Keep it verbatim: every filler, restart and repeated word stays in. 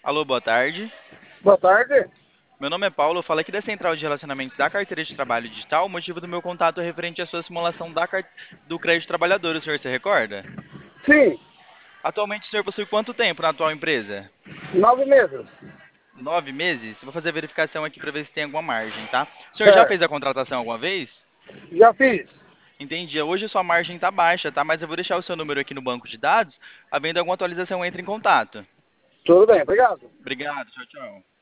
Alô, boa tarde. Boa tarde. Meu nome é Paulo, eu falo aqui da Central de Relacionamento da Carteira de Trabalho Digital. O motivo do meu contato é referente à sua simulação da car- do crédito trabalhador, o senhor se recorda? Sim, Atualmente o senhor possui quanto tempo na atual empresa? nove meses. Nove meses? Vou fazer a verificação aqui para ver se tem alguma margem, tá? O senhor já fez Certo. a contratação alguma vez? Já fiz. Entendi. Hoje a sua margem está baixa, tá? Mas eu vou deixar o seu número aqui no banco de dados. Havendo alguma atualização, entre em contato. Tudo bem, obrigado. Obrigado, tchau, tchau.